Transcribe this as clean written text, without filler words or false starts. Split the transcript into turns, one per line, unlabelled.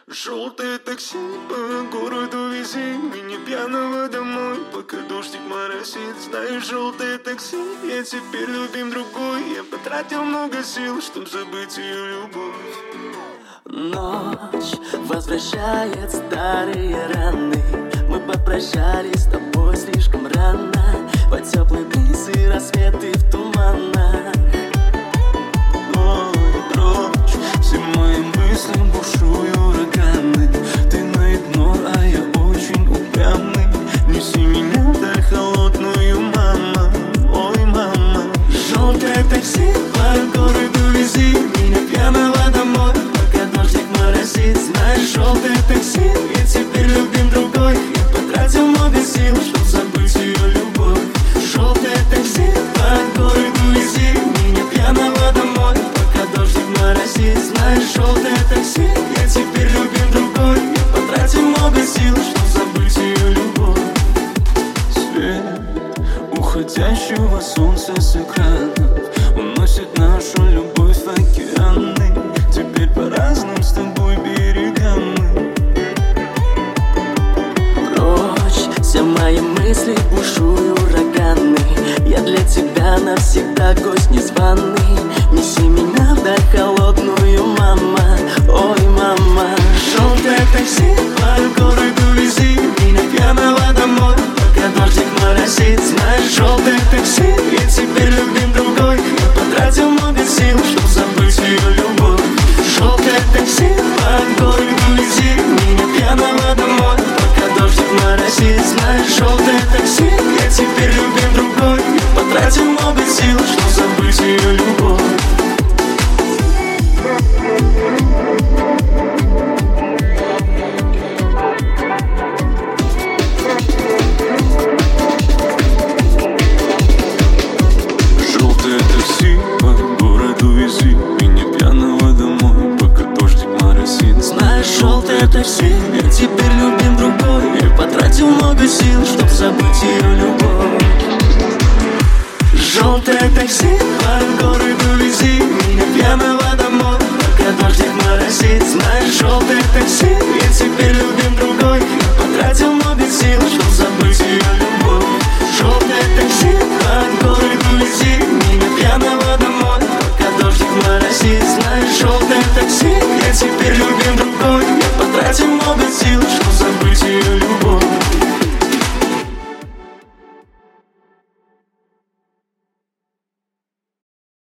Желтое такси по городу вези меня пьяного домой, пока дождик моросит. Знаешь, желтое такси, я теперь любим другой. Я потратил много сил, чтоб забыть ее любовь.
Ночь возвращает старые раны. Мы попрощались с тобой слишком рано. Под теплый бриз и рассветы в туманах.
Ой, прочь, все мои мысли бушуют ураганы. Ты на игнор, а я очень упрямый. Неси меня до холодную, мама. Ой, мама.
Желтое такси по городу вези меня пьяного домой, пока дождик моросит. Знаешь, желтое такси, я теперь любим другой. Я потратил много сил, чтоб забыть ее любовь. Желтое такси по городу вези меня пьяного домой, пока дождик моросит. Знаешь, желтое такси, я теперь любим другой. Я потратил много сил, чтоб забыть ее любовь.
Свет уходящего солнца с экранов уносит нашу любовь в океаны. Теперь по разным с тобой берегам мы.
Прочь, все мои мысли бушуют ураганы. Я для тебя навсегда гость незваный. Неси меня в даль холодную, мама. Ой, мама. Желтое такси по городу вези меня пьяного домой, пока дождик моросит. Знаешь, желтое такси, я теперь любим другой. Я потратил много сил, чтоб забыть ее любовь. Желтое такси по городу вези меня пьяного домой, пока дождик моросит. Знаешь, желтое такси, я теперь любим другой. Я потратил много сил, чтоб забыть ее любовь.
Желтое такси по городу вези меня пьяного домой, пока дождик моросит.
Знаешь, желтое такси, я теперь любим другой. Я потратил много сил, чтоб забыть ее любовь. Желтое такси по городу вези меня пьяного домой,